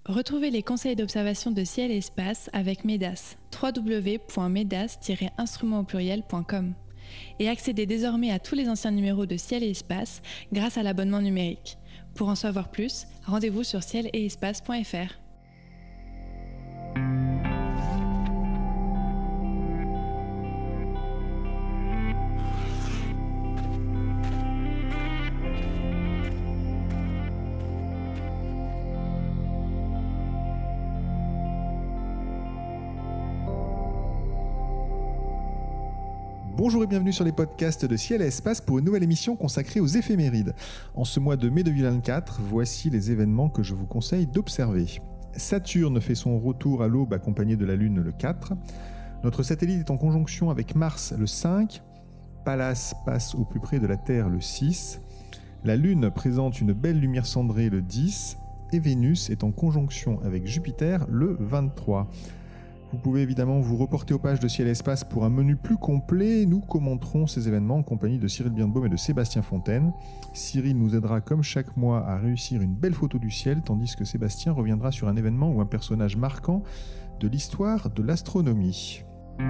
Retrouvez les conseils d'observation de ciel et espace avec MEDAS, www.medas-instruments.com. Et accédez désormais à tous les anciens numéros de Ciel et Espace grâce à l'abonnement numérique. Pour en savoir plus, rendez-vous sur ciel-et-espace.fr. Bonjour et bienvenue sur les podcasts de Ciel et Espace pour une nouvelle émission consacrée aux éphémérides. En ce mois de mai 2024, voici les événements que je vous conseille d'observer. Saturne fait son retour à l'aube accompagné de la Lune le 4. Notre satellite est en conjonction avec Mars le 5. Pallas passe au plus près de la Terre le 6. La Lune présente une belle lumière cendrée le 10. Et Vénus est en conjonction avec Jupiter le 23. Vous pouvez évidemment vous reporter aux pages de Ciel et Espace pour un menu plus complet. Nous commenterons ces événements en compagnie de Cyril Birnbaum et de Sébastien Fontaine. Cyril nous aidera comme chaque mois à réussir une belle photo du ciel, tandis que Sébastien reviendra sur un événement ou un personnage marquant de l'histoire de l'astronomie.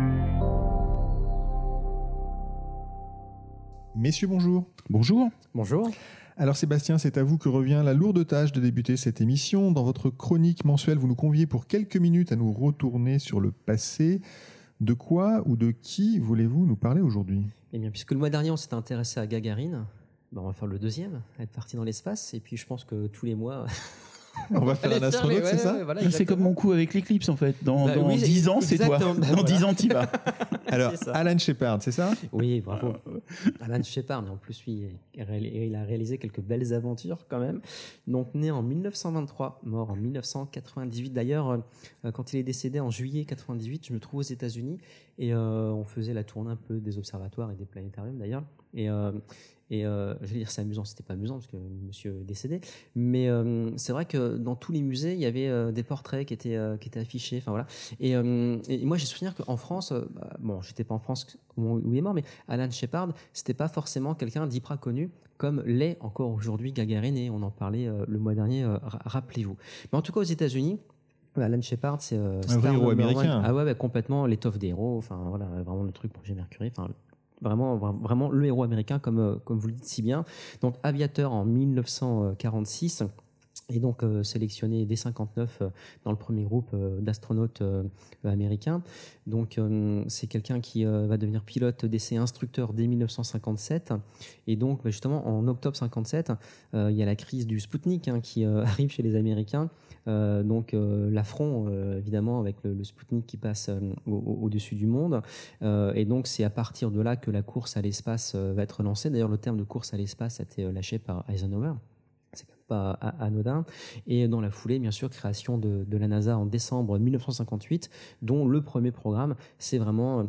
Messieurs, bonjour. Bonjour. Bonjour. Alors Sébastien, c'est à vous que revient la lourde tâche de débuter cette émission. Dans votre chronique mensuelle, vous nous conviez pour quelques minutes à nous retourner sur le passé. De quoi ou de qui voulez-vous nous parler aujourd'hui ? Eh bien, puisque le mois dernier, on s'était intéressé à Gagarine, on va faire le deuxième, être parti dans l'espace. Et puis, je pense que tous les mois... On va faire un astronaute, c'est ça ? Voilà, c'est comme mon coup avec l'éclipse en fait. Dans oui, 10 ans, c'est toi. Dans 10 ans, t'y vas. Alors, Alan Shepard, c'est ça ? Oui, bravo. Alan Shepard, et en plus, lui, il a réalisé quelques belles aventures quand même. Donc, né en 1923, mort en 1998. D'ailleurs, quand il est décédé en juillet 98, je me trouve aux États-Unis et on faisait la tournée un peu des observatoires et des planétariums d'ailleurs. Et je vais dire c'est amusant, c'était pas amusant parce que monsieur est décédé, mais c'est vrai que dans tous les musées il y avait des portraits qui étaient affichés, enfin voilà. Et moi j'ai souvenir qu'en France, j'étais pas en France où il est mort, mais Alan Shepard c'était pas forcément quelqu'un d'hyper connu comme l'est encore aujourd'hui Gagarine, et on en parlait le mois dernier, rappelez-vous. Mais en tout cas aux États-Unis, Alan Shepard, c'est un vrai héros américain. Ah ouais, complètement l'étoffe des héros, enfin voilà, vraiment le truc Projet Mercury, enfin vraiment le héros américain comme vous le dites si bien. Donc aviateur en 1946 et donc sélectionné dès 59 dans le premier groupe d'astronautes américains. Donc c'est quelqu'un qui va devenir pilote d'essai instructeur dès 1957. Et donc justement en octobre 57, il y a la crise du Spoutnik qui arrive chez les Américains. Donc l'affront évidemment avec le Spoutnik qui passe au-dessus du monde, et donc c'est à partir de là que la course à l'espace va être lancée. D'ailleurs le terme de course à l'espace a été lâché par Eisenhower, c'est quand même pas anodin. Et dans la foulée bien sûr création de la NASA en décembre 1958, dont le premier programme c'est vraiment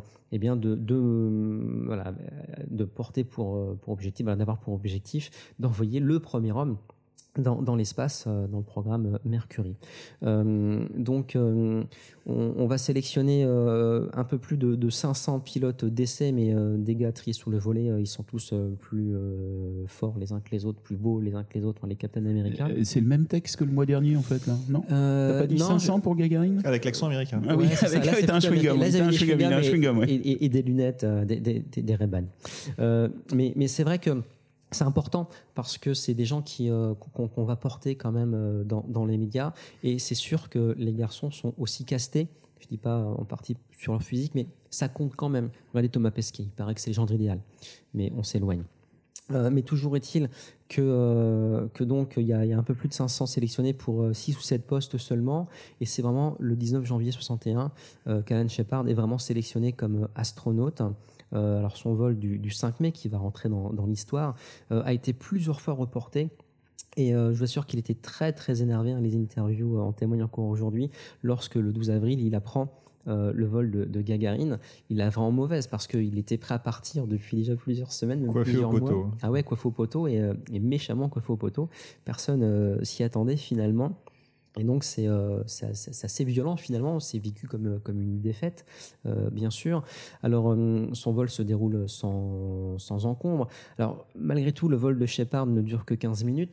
de porter pour objectif, d'avoir pour objectif d'envoyer le premier homme dans l'espace, dans le programme Mercury. Donc on va sélectionner un peu plus de 500 pilotes d'essai, mais des gars triés sous le volet, ils sont tous plus forts les uns que les autres, plus beaux les uns que les autres, les capitaines américains. C'est le même texte que le mois dernier en fait là, non ? T'as pas dit 500 pour Gagarine ? Avec l'accent américain. Ah oui, avec un chewing-gum. Et des lunettes, des Ray-Ban. Mais c'est vrai que c'est important parce que c'est des gens qu'on va porter quand même dans les médias, et c'est sûr que les garçons sont aussi castés. Je dis pas en partie sur leur physique, mais ça compte quand même. Regardez Thomas Pesquet, il paraît que c'est le gendre idéal, mais on s'éloigne. Mais toujours est-il que donc il y a un peu plus de 500 sélectionnés pour 6 ou 7 postes seulement, et c'est vraiment le 19 janvier 61 qu'Alan Shepard est vraiment sélectionné comme astronaute. Alors son vol du 5 mai qui va rentrer dans l'histoire a été plusieurs fois reporté. Et je vous assure qu'il était très très énervé, les interviews en témoignent encore aujourd'hui, lorsque le 12 avril il apprend le vol de Gagarine. Il a vraiment mauvaise parce qu'il était prêt à partir depuis déjà plusieurs semaines, même coiffé plusieurs au poteau. mois. Ah ouais, coiffé au poteau et méchamment coiffé au poteau. Personne s'y attendait finalement. Et donc c'est assez violent finalement, c'est vécu comme une défaite, bien sûr. Alors son vol se déroule sans encombre. Alors malgré tout, le vol de Shepard ne dure que 15 minutes.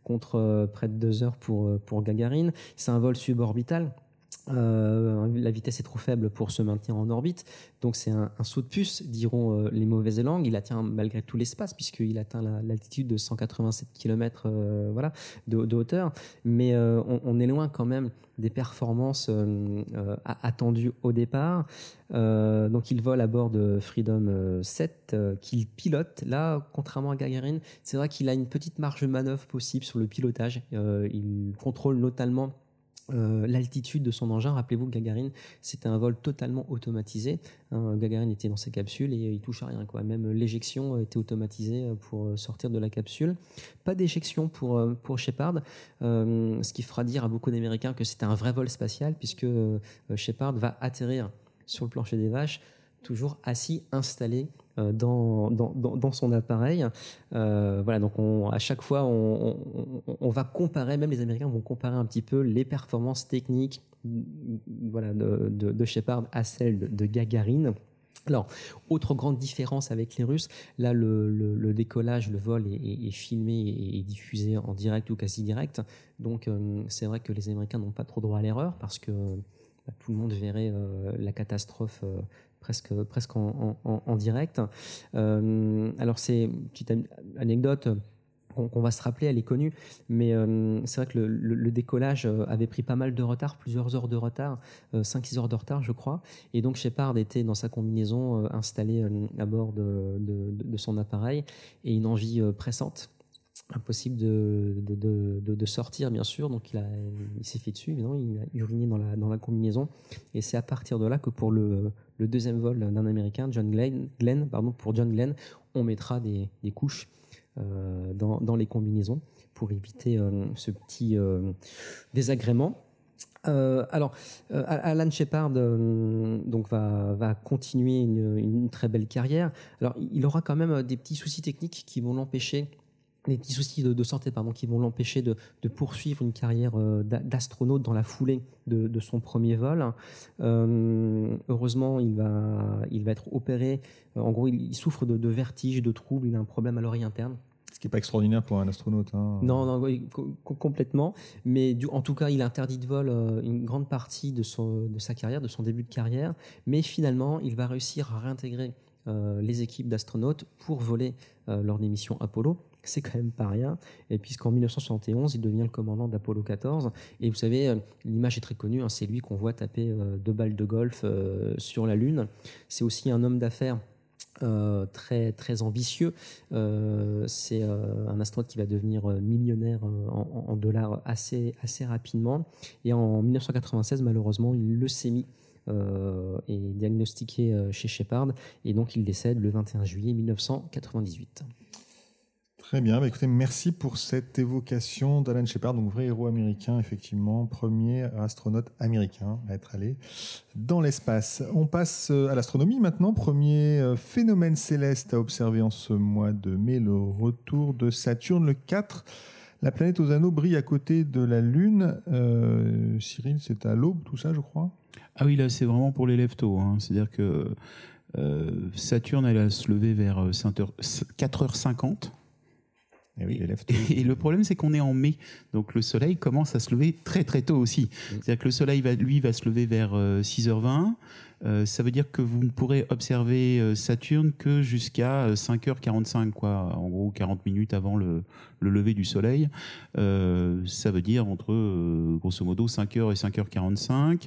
contre près de 2 heures pour Gagarine. C'est un vol suborbital. La vitesse est trop faible pour se maintenir en orbite, donc c'est un saut de puce, diront les mauvaises langues. Il atteint malgré tout l'espace puisqu'il atteint l'altitude de 187 km de hauteur, mais on est loin quand même des performances attendues au départ. Donc il vole à bord de Freedom 7 qu'il pilote. Là, contrairement à Gagarine, c'est vrai qu'il a une petite marge de manœuvre possible sur le pilotage. Il contrôle notamment l'altitude de son engin. Rappelez-vous que Gagarine, c'était un vol totalement automatisé. Gagarine était dans sa capsule et il touche à rien, quoi. Même l'éjection était automatisée pour sortir de la capsule. Pas d'éjection pour Shepard, ce qui fera dire à beaucoup d'Américains que c'était un vrai vol spatial, puisque Shepard va atterrir sur le plancher des vaches, toujours assis, installé dans son appareil. Voilà, donc à chaque fois, on va comparer, même les Américains vont comparer un petit peu les performances techniques de Shepard à celles de Gagarine. Alors, autre grande différence avec les Russes, là le décollage, le vol est filmé et diffusé en direct ou quasi direct. Donc c'est vrai que les Américains n'ont pas trop droit à l'erreur parce que tout le monde verrait la catastrophe presque en direct. Alors c'est une petite anecdote qu'on va se rappeler, elle est connue, mais c'est vrai que le décollage avait pris pas mal de retard, plusieurs heures de retard, 5-6 heures de retard je crois, et donc Shepard était dans sa combinaison installé à bord de son appareil, et une envie pressante, impossible de sortir bien sûr, donc il s'est fait dessus, évidemment, il a uriné dans la combinaison, et c'est à partir de là que pour le deuxième vol d'un Américain, pour John Glenn, on mettra des couches dans les combinaisons pour éviter ce petit désagrément. Alors, Alan Shepard donc va continuer une très belle carrière. Alors, il aura quand même des petits soucis techniques qui vont l'empêcher, des petits soucis de santé qui vont l'empêcher de poursuivre une carrière d'astronaute dans la foulée de son premier vol. Heureusement, il va être opéré. En gros, il souffre de vertiges, de troubles. Il a un problème à l'oreille interne. Ce qui n'est pas extraordinaire pour un astronaute. Non, complètement. Mais en tout cas, il a interdit de vol une grande partie de sa carrière, de son début de carrière. Mais finalement, il va réussir à réintégrer les équipes d'astronautes pour voler lors des missions Apollo. C'est quand même pas rien. Et puisqu'en 1971, il devient le commandant d'Apollo 14. Et vous savez, l'image est très connue. C'est lui qu'on voit taper 2 balles de golf sur la Lune. C'est aussi un homme d'affaires très, très ambitieux. C'est un astronaute qui va devenir millionnaire en dollars assez rapidement. Et en 1996, malheureusement, une leucémie est diagnostiquée chez Shepard. Et donc, il décède le 21 juillet 1998. Très bien, écoutez, merci pour cette évocation d'Alan Shepard, donc vrai héros américain, effectivement, premier astronaute américain à être allé dans l'espace. On passe à l'astronomie maintenant. Premier phénomène céleste à observer en ce mois de mai, le retour de Saturne, le 4. La planète aux anneaux brille à côté de la Lune. Cyril, c'est à l'aube tout ça, je crois? Ah oui, là c'est vraiment pour les lève-tôt. C'est-à-dire que Saturne, elle va se lever vers 4h50. Et, oui, et le problème, c'est qu'on est en mai, donc le soleil commence à se lever très très tôt aussi. C'est-à-dire que le soleil va se lever vers 6h20. Ça veut dire que vous ne pourrez observer Saturne que jusqu'à 5h45, quoi. En gros, 40 minutes avant le lever du soleil. Ça veut dire entre, grosso modo, 5h et 5h45.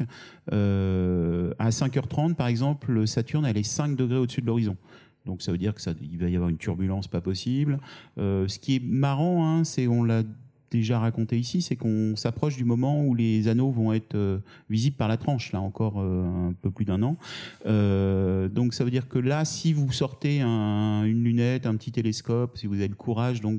À 5h30, par exemple, Saturne, elle est 5 degrés au-dessus de l'horizon. Donc ça veut dire qu'il va y avoir une turbulence pas possible. Ce qui est marrant, c'est, on l'a déjà raconté ici, c'est qu'on s'approche du moment où les anneaux vont être visibles par la tranche, là encore un peu plus d'1 an. Donc ça veut dire que là, si vous sortez une lunette, un petit télescope, si vous avez le courage donc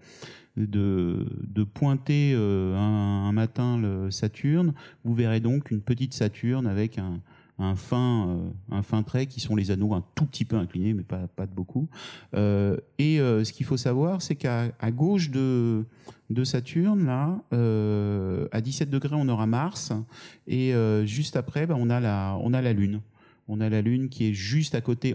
de pointer un matin le Saturne, vous verrez donc une petite Saturne avec un fin trait qui sont les anneaux un tout petit peu inclinés, mais pas de beaucoup. Ce qu'il faut savoir, c'est qu'à gauche de Saturne, là, à 17 degrés, on aura Mars, et juste après, on a la Lune. on a la Lune qui est juste à côté,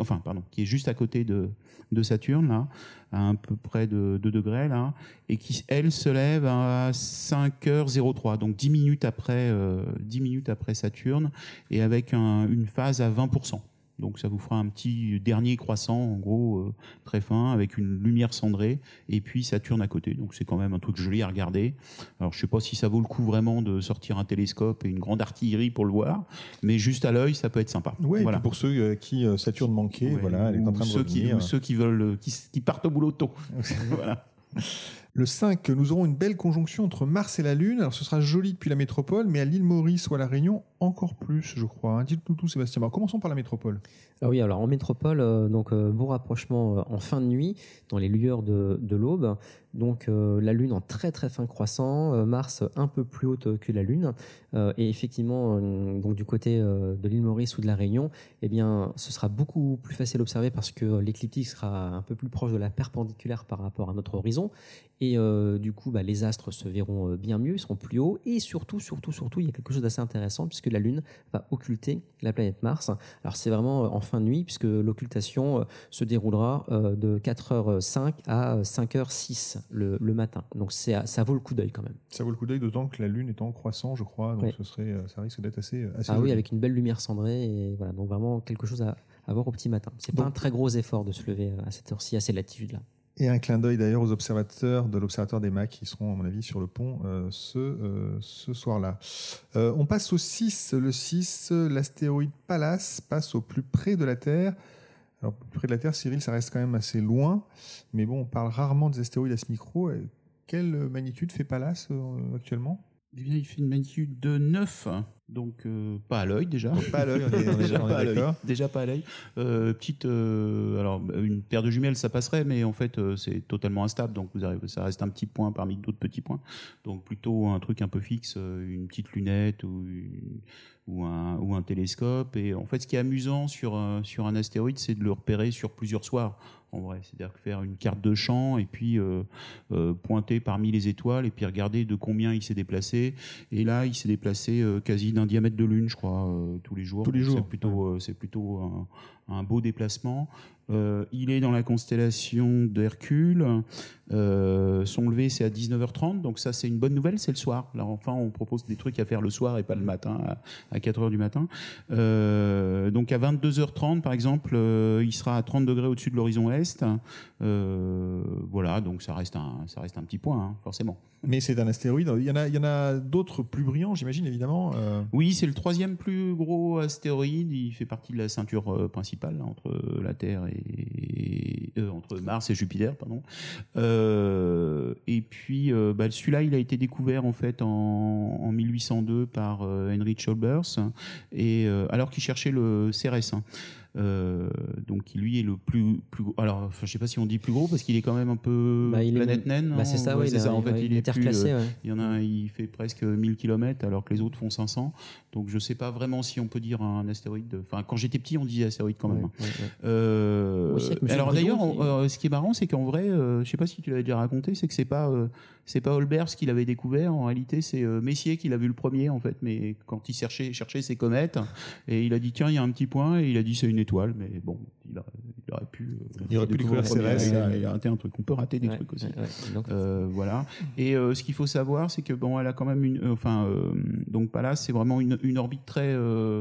de Saturne, là, à un peu près de 2 degrés, là, et qui, elle, se lève à 5h03, donc 10 minutes après Saturne, et avec une phase à 20%. Donc ça vous fera un petit dernier croissant, en gros, très fin, avec une lumière cendrée, et puis Saturne à côté. Donc c'est quand même un truc joli à regarder. Alors je sais pas si ça vaut le coup vraiment de sortir un télescope et une grande artillerie pour le voir, mais juste à l'œil, ça peut être sympa. Oui, voilà. Et puis pour ceux qui Saturne manquait, elle est en train de revenir. Ou ceux qui veulent, qui partent au boulot tôt. Voilà. Le 5, nous aurons une belle conjonction entre Mars et la Lune. Alors ce sera joli depuis la métropole, mais à l'île Maurice ou à la Réunion, encore plus, je crois. Dites-nous tout, Sébastien. Alors, commençons par la métropole. Oui, alors en métropole, beau rapprochement en fin de nuit, dans les lueurs de l'aube. Donc la Lune en très très fin croissant, Mars un peu plus haute que la Lune. Et effectivement, donc du côté de l'île Maurice ou de la Réunion, eh bien, ce sera beaucoup plus facile à observer parce que l'écliptique sera un peu plus proche de la perpendiculaire par rapport à notre horizon. Et du coup, les astres se verront bien mieux, ils seront plus hauts. Et surtout, il y a quelque chose d'assez intéressant puisque la Lune va occulter la planète Mars. Alors c'est vraiment en fin de nuit puisque l'occultation se déroulera de 4h05 à 5h06 le matin. Donc ça vaut le coup d'œil quand même. Ça vaut le coup d'œil, d'autant que la Lune est en croissant, je crois. Donc ça risque d'être assez joli. Oui, avec une belle lumière cendrée. Et voilà, donc vraiment quelque chose à voir au petit matin. C'est pas un très gros effort de se lever à cette heure-ci, à cette latitude-là. Et un clin d'œil d'ailleurs aux observateurs de l'Observatoire des Macs qui seront, à mon avis, sur le pont ce soir-là. On passe au 6. Le 6, l'astéroïde Pallas passe au plus près de la Terre. Alors, plus près de la Terre, Cyril, ça reste quand même assez loin. Mais bon, on parle rarement des astéroïdes à ce micro. Quelle magnitude fait Pallas actuellement ? Eh bien, il fait une magnitude de 9. Donc pas à l'œil déjà. Donc, pas à l'œil, on est d'accord. Déjà pas à l'œil. Alors une paire de jumelles ça passerait, mais en fait c'est totalement instable, donc ça reste un petit point parmi d'autres petits points. Donc plutôt un truc un peu fixe, une petite lunette ou un télescope. Et en fait ce qui est amusant sur un astéroïde, c'est de le repérer sur plusieurs soirs. En vrai, c'est-à-dire faire une carte de champ et puis pointer parmi les étoiles et puis regarder de combien il s'est déplacé. Et là, il s'est déplacé quasi d'un diamètre de lune, je crois, tous les jours. C'est plutôt un beau déplacement. Il est dans la constellation d'Hercule. Son lever, c'est à 19h30. Donc ça, c'est une bonne nouvelle, c'est le soir. Là, enfin, on propose des trucs à faire le soir et pas le matin, à 4h du matin. Donc à 22h30, par exemple, il sera à 30 degrés au-dessus de l'horizon est. Voilà, donc ça reste un petit point, hein, forcément. Mais c'est un astéroïde. Il y en a d'autres plus brillants, j'imagine, évidemment. Oui, c'est le 3e plus gros astéroïde. Il fait partie de la ceinture principale là, entre la Terre et entre Mars et Jupiter, pardon. Et puis, celui-là, il a été découvert en fait en 1802 par Henry Chalmers, et alors qu'il cherchait le Cérès. Donc qui lui est le plus gros. Alors je sais pas si on dit plus gros parce qu'il est quand même un peu planète naine. C'est ça, oui. C'est ça. En fait, il est interclassé. Il y en a un, il fait presque 1000 km alors que les autres font 500. Donc je sais pas vraiment si on peut dire un astéroïde. Enfin, quand j'étais petit, on disait astéroïde quand même. Alors d'ailleurs, ce qui est marrant, c'est qu'en vrai, je sais pas si tu l'avais déjà raconté, c'est que c'est pas Olbers qui l'avait découvert. En réalité, c'est Messier qui l'a vu le premier en fait. Mais quand il cherchait ses comètes, et il a dit tiens, il y a un petit point, et il a dit c'est une étoile, mais bon, il aurait pu découvrir Cérès. Il a raté un truc. On peut rater des trucs aussi. Voilà. Et ce qu'il faut savoir, c'est que elle a quand même donc Pallas, c'est vraiment une orbite très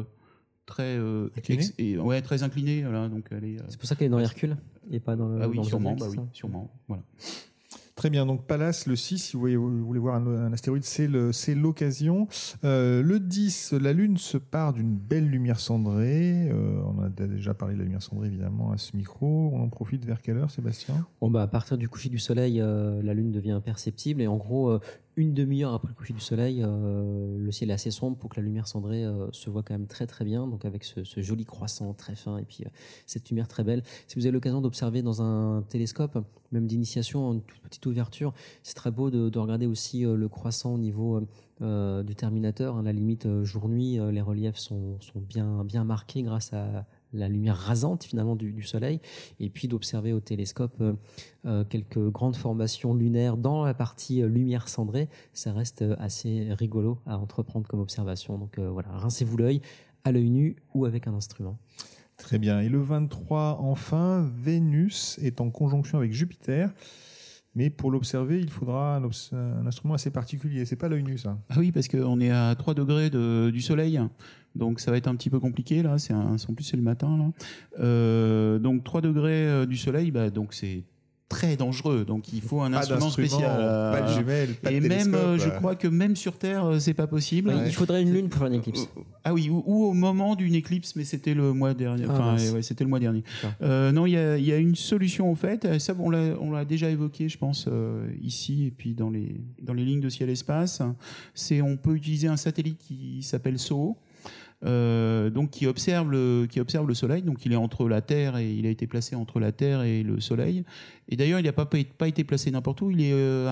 inclinée. très inclinée. Voilà. Donc c'est pour ça qu'elle est dans Hercule et pas dans le. Ah oui, dans sûrement. le Sûrement. Voilà. Très bien, donc Pallas, le 6, si vous voulez voir un astéroïde, c'est l'occasion. Le 10, la Lune se part d'une belle lumière cendrée. On a déjà parlé de la lumière cendrée, évidemment, à ce micro. On en profite vers quelle heure, Sébastien ? À partir du coucher du soleil, la Lune devient imperceptible. Et en gros, une demi-heure après le coucher du soleil, le ciel est assez sombre pour que la lumière cendrée se voit quand même très très bien. Donc avec ce joli croissant très fin et puis cette lumière très belle. Si vous avez l'occasion d'observer dans un télescope, même d'initiation, une toute petite ouverture, c'est très beau de regarder aussi le croissant au niveau du terminateur. À la limite, jour-nuit, les reliefs sont bien marqués grâce à la lumière rasante finalement du soleil, et puis d'observer au télescope quelques grandes formations lunaires dans la partie lumière cendrée. Ça reste assez rigolo à entreprendre comme observation. Donc voilà, rincez-vous l'œil. à l'œil nu ou avec un instrument. Très bien. Et le 23, enfin, Vénus est en conjonction avec Jupiter. Mais pour l'observer, il faudra un instrument assez particulier. C'est pas l'œil nu, ça. Ah oui, parce qu'on est à 3 degrés du soleil. Donc ça va être un petit peu compliqué, là. En plus, c'est le matin, là. Donc 3 degrés du soleil, donc c'est très dangereux, donc il faut un instrument spécial. Pas de jumelles, pas de télescope. Et même, je crois que même sur Terre, c'est pas possible. Il faudrait une lune pour faire une éclipse. Ah oui, ou au moment d'une éclipse, mais c'était le mois dernier. C'était le mois dernier. Non, il y a une solution en fait. Ça, on l'a déjà évoqué, je pense, ici et puis dans les lignes de ciel-espace. On peut utiliser un satellite qui s'appelle SOHO. Donc qui observe le soleil, donc il est entre la Terre et il a été placé entre la Terre et le soleil. Et d'ailleurs, il n'a pas été placé n'importe où. Il est à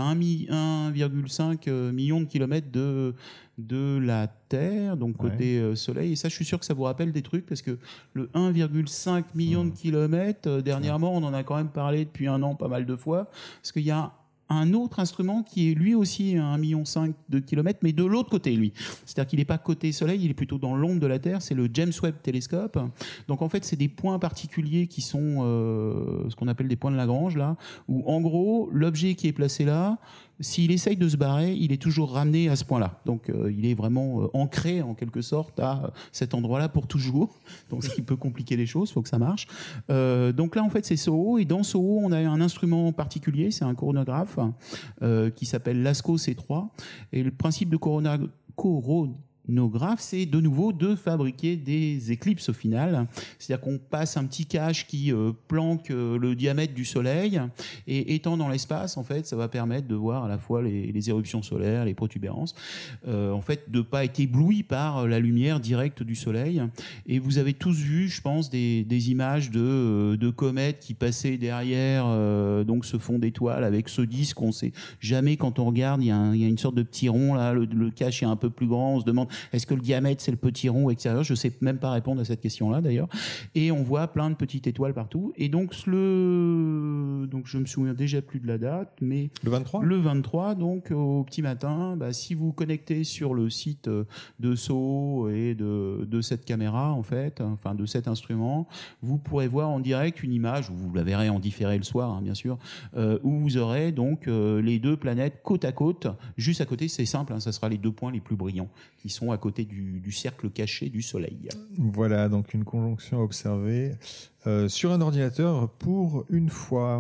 1,5 million de kilomètres de la Terre, donc côté soleil. Et ça, je suis sûr que ça vous rappelle des trucs parce que le 1,5 million de kilomètres, dernièrement, on en a quand même parlé depuis un an pas mal de fois, parce qu'il y a un autre instrument qui est lui aussi à 1,5 million de kilomètres, mais de l'autre côté, lui. C'est-à-dire qu'il n'est pas côté soleil, il est plutôt dans l'ombre de la Terre, c'est le James Webb Telescope. Donc en fait, c'est des points particuliers qui sont ce qu'on appelle des points de Lagrange, là, où en gros, l'objet qui est placé là, s'il essaye de se barrer, il est toujours ramené à ce point-là. Donc il est vraiment ancré en quelque sorte à cet endroit-là pour toujours. Donc ce qui peut compliquer les choses, il faut que ça marche. Donc là en fait c'est SOHO, et dans SOHO on a un instrument particulier, c'est un coronographe qui s'appelle LASCO C3. Et le principe de coronographe, c'est de nouveau de fabriquer des éclipses au final. C'est-à-dire qu'on passe un petit cache qui planque le diamètre du Soleil, et étant dans l'espace, en fait, ça va permettre de voir à la fois les éruptions solaires, les protubérances, en fait, de ne pas être ébloui par la lumière directe du Soleil. Et vous avez tous vu, je pense, des images de comètes qui passaient derrière donc ce fond d'étoiles avec ce disque. On ne sait jamais, quand on regarde, il y a une sorte de petit rond là, le cache est un peu plus grand, on se demande est-ce que le diamètre c'est le petit rond extérieur, je ne sais même pas répondre à cette question-là d'ailleurs. Et on voit plein de petites étoiles partout. Et donc je me souviens déjà plus de la date, mais le 23, donc au petit matin, si vous connectez sur le site de SOHO et de cette caméra en fait, enfin de cet instrument, vous pourrez voir en direct une image, vous la verrez en différé le soir, hein, bien sûr, où vous aurez donc les deux planètes côte à côte, juste à côté. C'est simple, hein, ça sera les deux points les plus brillants qui sont à côté du cercle caché du Soleil. Voilà, donc une conjonction à observer sur un ordinateur pour une fois.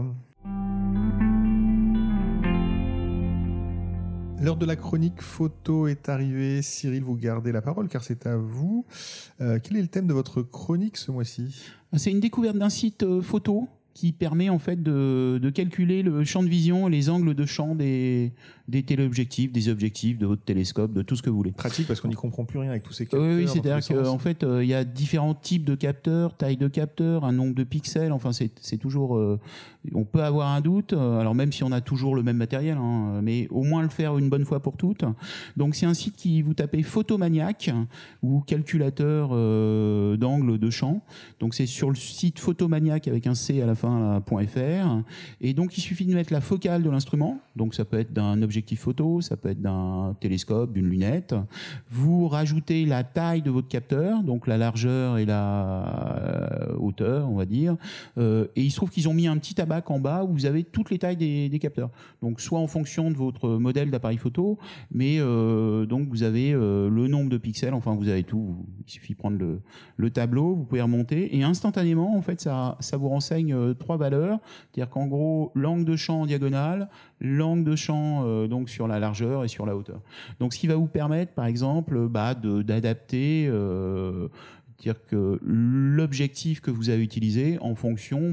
L'heure de la chronique photo est arrivée. Cyril, vous gardez la parole car c'est à vous. Quel est le thème de votre chronique ce mois-ci ? C'est une découverte d'un site photo qui permet en fait de calculer le champ de vision et les angles de champ des téléobjectifs, des objectifs, de votre télescope, de tout ce que vous voulez. Pratique parce qu'on n'y comprend plus rien avec tous ces capteurs. Oui, c'est-à-dire qu'en fait, il y a différents types de capteurs, taille de capteurs, un nombre de pixels. Enfin, c'est toujours. On peut avoir un doute. Alors même si on a toujours le même matériel, hein, mais au moins le faire une bonne fois pour toutes. Donc c'est un site qui vous tapez Photomaniac ou calculateur d'angle de champ. Donc c'est sur le site Photomaniac avec un C à la fin. .fr. Et donc il suffit de mettre la focale de l'instrument, donc ça peut être d'un objectif photo, ça peut être d'un télescope, d'une lunette. Vous rajoutez la taille de votre capteur, donc la largeur et la hauteur, on va dire, et il se trouve qu'ils ont mis un petit tabac en bas où vous avez toutes les tailles des capteurs, donc soit en fonction de votre modèle d'appareil photo, mais donc vous avez le nombre de pixels, enfin vous avez tout, il suffit de prendre le tableau, vous pouvez remonter, et instantanément en fait ça vous renseigne 3 valeurs, c'est-à-dire qu'en gros, l'angle de champ en diagonale, l'angle de champ donc sur la largeur et sur la hauteur. Donc, ce qui va vous permettre, par exemple, d'adapter c'est-à-dire que l'objectif que vous avez utilisé en fonction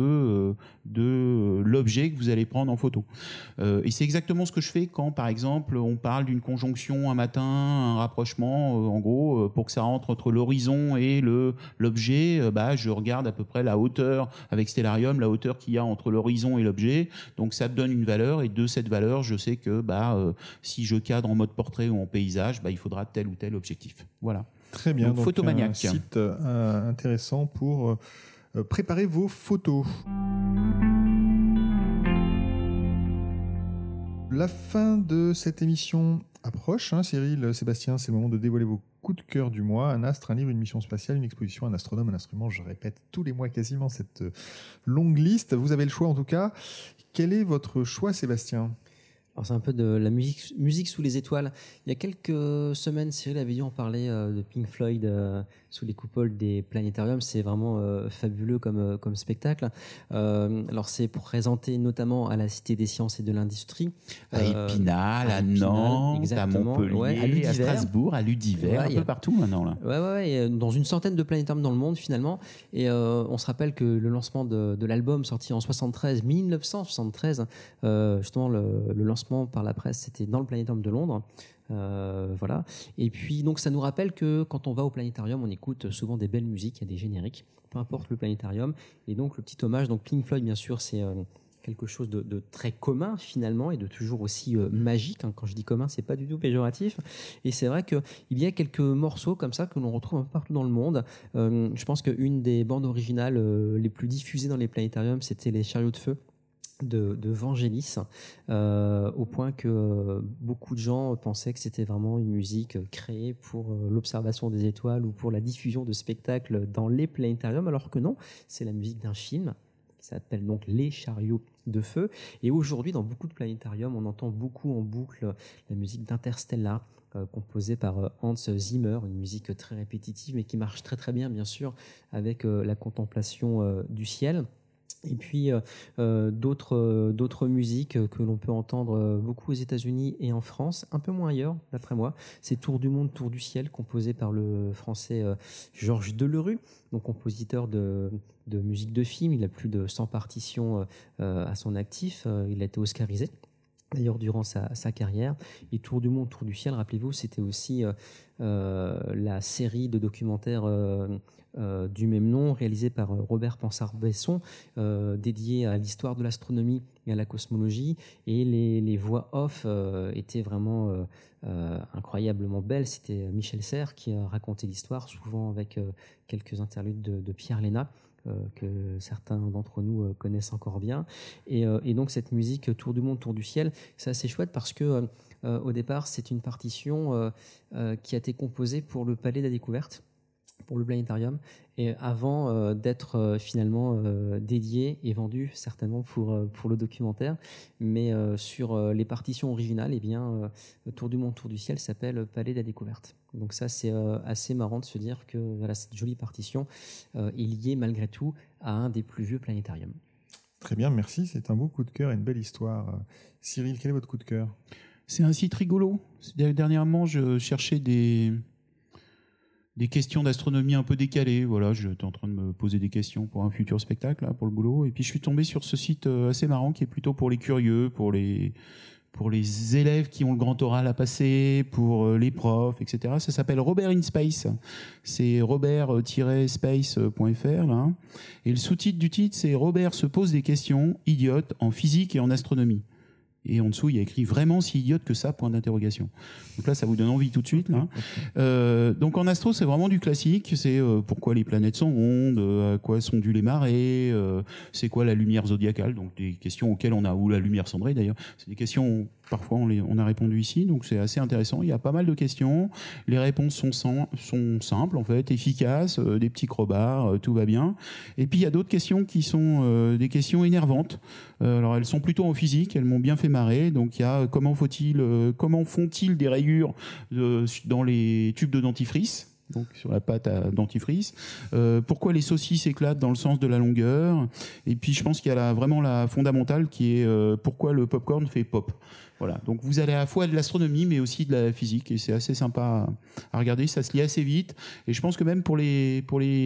de l'objet que vous allez prendre en photo. Et c'est exactement ce que je fais quand, par exemple, on parle d'une conjonction un matin, un rapprochement, en gros, pour que ça rentre entre l'horizon et l'objet, je regarde à peu près la hauteur avec Stellarium, la hauteur qu'il y a entre l'horizon et l'objet. Donc ça me donne une valeur, et de cette valeur, je sais que si je cadre en mode portrait ou en paysage, il faudra tel ou tel objectif. Voilà. Très bien, donc Photomaniac. Un site intéressant pour préparer vos photos. La fin de cette émission approche. Cyril, Sébastien, c'est le moment de dévoiler vos coups de cœur du mois. Un astre, un livre, une mission spatiale, une exposition, un astronome, un instrument. Je répète tous les mois quasiment cette longue liste. Vous avez le choix en tout cas. Quel est votre choix, Sébastien ? Alors c'est un peu de la musique sous les étoiles. Il y a quelques semaines, Cyril avait dû en parler de Pink Floyd sous les coupoles des planétariums. C'est vraiment fabuleux comme spectacle. Alors c'est pour présenter notamment à la Cité des Sciences et de l'Industrie. À Épinal, à Nantes, à Montpellier, à Strasbourg, à Ludiver, un peu partout maintenant. Là. Ouais, dans une centaine de planétariums dans le monde finalement. Et on se rappelle que le lancement de l'album sorti en 1973, justement le lancement par la presse, c'était dans le planétarium de Londres. Voilà. Et puis, donc, ça nous rappelle que quand on va au planétarium, on écoute souvent des belles musiques, il y a des génériques, peu importe le planétarium. Et donc, le petit hommage, donc Pink Floyd, bien sûr, c'est quelque chose de très commun finalement et de toujours aussi magique. Quand je dis commun, c'est pas du tout péjoratif. Et c'est vrai qu'il y a quelques morceaux comme ça que l'on retrouve un peu partout dans le monde. Je pense qu'une des bandes originales les plus diffusées dans les planétariums, c'était les Chariots de Feu de Vangelis, au point que beaucoup de gens pensaient que c'était vraiment une musique créée pour l'observation des étoiles ou pour la diffusion de spectacles dans les planétariums, alors que non, c'est la musique d'un film qui s'appelle donc Les Chariots de Feu. Et aujourd'hui, dans beaucoup de planétariums, on entend beaucoup en boucle la musique d'Interstellar, composée par Hans Zimmer, une musique très répétitive mais qui marche très très bien, bien sûr, avec la contemplation du ciel. Et puis d'autres musiques que l'on peut entendre beaucoup aux États-Unis et en France, un peu moins ailleurs, d'après moi. C'est Tour du monde, Tour du ciel, composé par le français Georges Delerue, donc compositeur de musique de film. Il a plus de 100 partitions à son actif. Il a été oscarisé, d'ailleurs, durant sa carrière. Et Tour du monde, Tour du ciel, rappelez-vous, c'était aussi la série de documentaires du même nom, réalisé par Robert Pansard-Besson, dédié à l'histoire de l'astronomie et à la cosmologie. Et les voix off étaient vraiment incroyablement belles. C'était Michel Serres qui a raconté l'histoire, souvent avec quelques interludes de Pierre Léna, que certains d'entre nous connaissent encore bien. Et donc cette musique Tour du monde, Tour du ciel, c'est assez chouette parce que au départ, c'est une partition qui a été composée pour le Palais de la Découverte, pour le planétarium, et avant d'être finalement dédié et vendu certainement pour le documentaire. Mais sur les partitions originales, eh bien, Tour du monde, Tour du ciel s'appelle Palais de la Découverte. Donc ça, c'est assez marrant de se dire que voilà, cette jolie partition est liée malgré tout à un des plus vieux planétariums. Très bien, merci. C'est un beau coup de cœur et une belle histoire. Cyril, quel est votre coup de cœur ? C'est un site rigolo. Dernièrement, je cherchais des questions d'astronomie un peu décalées. Voilà, j'étais en train de me poser des questions pour un futur spectacle, là, pour le boulot. Et puis, je suis tombé sur ce site assez marrant qui est plutôt pour les curieux, pour les élèves qui ont le grand oral à passer, pour les profs, etc. Ça s'appelle Robert in Space. C'est robert-space.fr, là. Et le sous-titre du titre, c'est « Robert se pose des questions idiotes en physique et en astronomie ». Et en dessous, il y a écrit « Vraiment si idiote que ça ?» point d'interrogation. Donc là, ça vous donne envie tout de suite. Là. Donc en astro, c'est vraiment du classique. C'est pourquoi les planètes sont rondes, à quoi sont dues les marées, c'est quoi la lumière zodiacale, donc des questions auxquelles on a, ou la lumière cendrée d'ailleurs. C'est des questions, parfois on a répondu ici, donc c'est assez intéressant. Il y a pas mal de questions. Les réponses sont simples, en fait, efficaces, des petits crobards, tout va bien. Et puis il y a d'autres questions qui sont des questions énervantes. Alors elles sont plutôt en physique, elles m'ont bien fait marrer. Donc il y a comment font-ils des rayures dans les tubes de dentifrice, donc sur la pâte à dentifrice, pourquoi les saucisses éclatent dans le sens de la longueur, et puis je pense qu'il y a vraiment la fondamentale qui est pourquoi le popcorn fait pop. Voilà, donc vous allez à la fois de l'astronomie mais aussi de la physique, et c'est assez sympa à regarder, ça se lit assez vite, et je pense que même pour les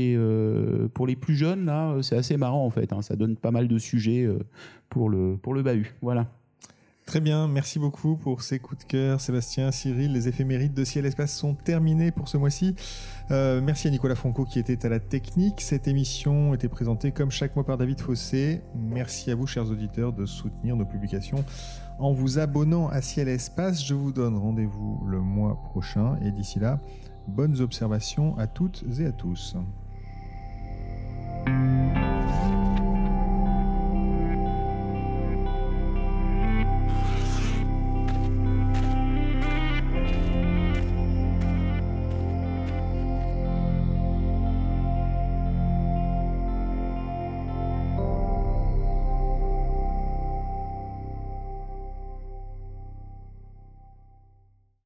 plus jeunes là, c'est assez marrant en fait, hein, ça donne pas mal de sujets pour le bahut. Voilà. Très bien, merci beaucoup pour ces coups de cœur, Sébastien, Cyril. Les éphémérides de Ciel Espace sont terminées pour ce mois-ci. Merci à Nicolas Franco qui était à la technique. Cette émission était présentée comme chaque mois par David Fossé. Merci à vous, chers auditeurs, de soutenir nos publications en vous abonnant à Ciel Espace. Je vous donne rendez-vous le mois prochain, et d'ici là, bonnes observations à toutes et à tous.